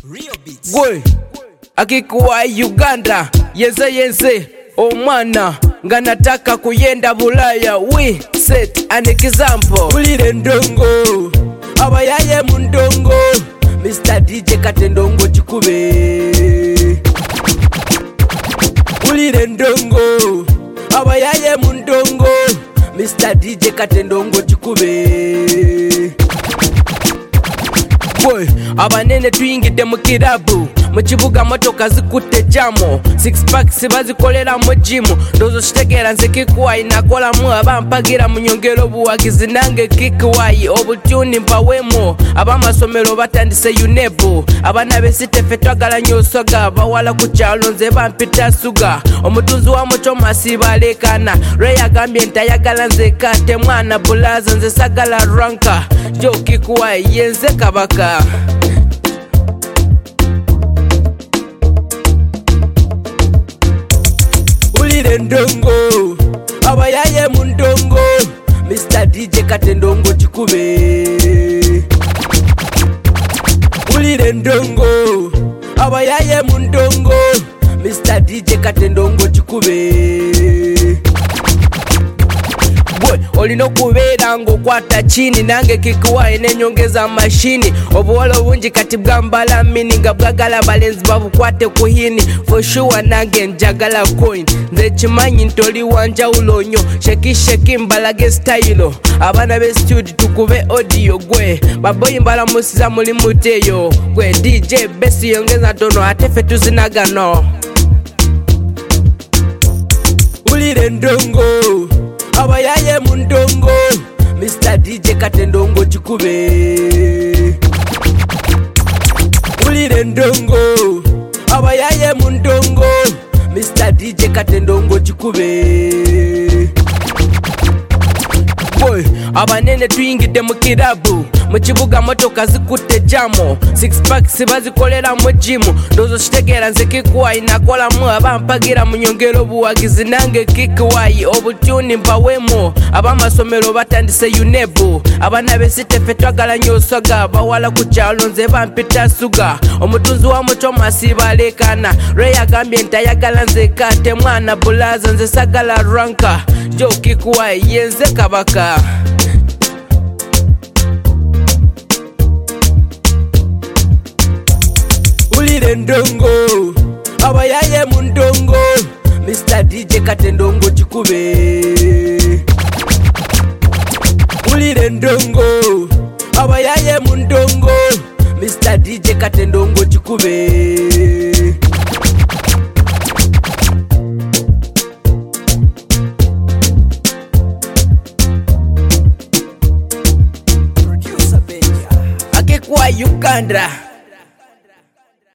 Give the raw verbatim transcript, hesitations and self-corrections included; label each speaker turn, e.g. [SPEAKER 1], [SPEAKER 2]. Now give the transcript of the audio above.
[SPEAKER 1] Gwe akikuwa Uganda yenze yenze omwana nga nataka kuyenda Bulaya. We set an example. Ulire ndongo abayaye mu ndongo Mister D J kate ndongo chikube. Ulire ndongo abayaye mu ndongo Mister D J kate ndongo chikube. Boy, abanene tuyingide mu kirabu mu kibuga motoka zikutte jamo six packs bazikolera mu gym ndozo shitegera nze kikuwayi nakola mu abampagira mu nyongero buwagizi nange kikuwayi obutuni mpawemo abamasomero batandise unebo abana besitefe twagala nyosoga bawala ku kyalo nze bampita suga omutunzi wa muco masibalekana Ray agambye ntayagala nze kate mwana bulaza nze sagala ranka jo kikuwayi yenze kabaka. Ulire ndongo abayaye mu ndongo Mister D J kate ndongo chikube. Ulire ndongo abayaye mu ndongo Mister D J kate ndongo chikube. Boy, olino kubeera ng'okwata chini nange kikuwayi nenyongeza mashini obuwolo bungi kati bwambala mini nga bwagala balenzi babukwate ku hini for sure nange njagala coin nze kimanyi ntoli wanjawulo nnyo sheki sheki mbalage style abaana be studio tukube audio gwe baboyi mbalamusiza muli muteyo gwe D J besi yongeza tono ate ffe tuzinagano. Ulire ndongo abayaye mu ndongo Mister D J kate ndongo chikube. Ulire ndongo abayaye mu ndongo Mister D J kate ndongo chikube. Boy, abanene tuyingide mu kirabu mu kibuga motoka zikutte jamo six packs bazikolera mu gym ndozo shitegera nze kikuwayi nakola mu abampagira mu nyongero buwagizi nange kikuwayi obutuni mpawemo abamasomero batandise unebo abana besitefe twagala nyosoga bawala ku kyalo nze bampita suga omutunzi wa muco masibalekana Ray agambye ntayagala nze kate mwana bulaza nze sagala ranka jo kikuwayi yenze kabaka. Ulire ndongo abayaye mu ndongo Mister D J kate ndongo chikube. Ulire ndongo abayaye mu ndongo Mister D J kate ndongo chikube. Akikuwa Uganda.